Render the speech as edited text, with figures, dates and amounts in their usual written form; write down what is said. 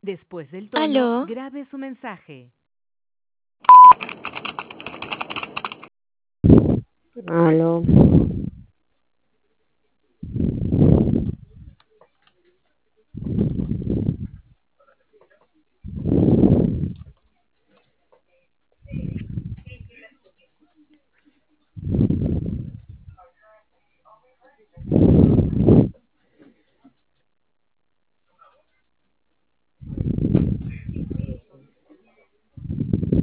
Después del tono, ¿Aló? grabe su mensaje. Aló.